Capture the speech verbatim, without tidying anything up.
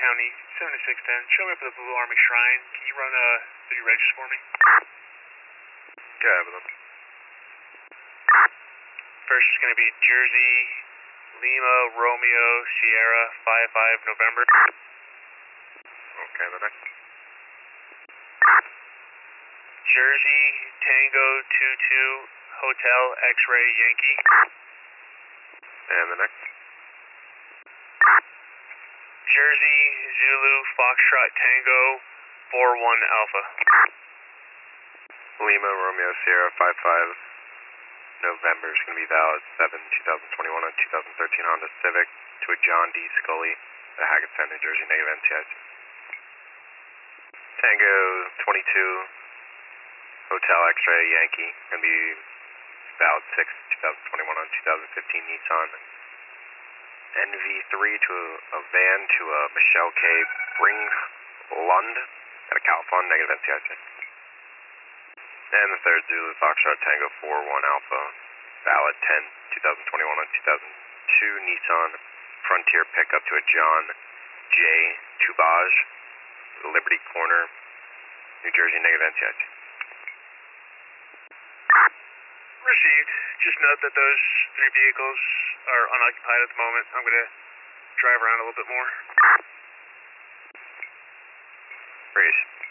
County, seventy-six ten. Show me up for the Blue Army Shrine. Can you run uh, three regis for me? Yeah, with them. First is going to be Jersey, Lima, Romeo, Sierra, five five, November. Okay, the next. Jersey, Tango, two two, Hotel, X-Ray, Yankee. And the next. Jersey, Zulu, Foxtrot, Tango, four one, Alpha. Lima, Romeo, Sierra, five five, November is going to be valid seven twenty twenty-one on twenty thirteen Honda Civic to a John D. Scully at Hackettstown, New Jersey, negative N T I C. Tango twenty-two, Hotel X-Ray, Yankee, going to be valid six twenty twenty-one on twenty fifteen Nissan N V three to a, a van to a Michelle K. Bringlund at a Califon, negative N T I C. And the third Zulu Foxtrot Tango four one Alpha, valid ten twenty twenty-one on two thousand two Nissan Frontier pickup to a John J. Tubage, Liberty Corner, New Jersey, negative N T I C. Received. Just note that those three vehicles are unoccupied at the moment. I'm going to drive around a little bit more. Great.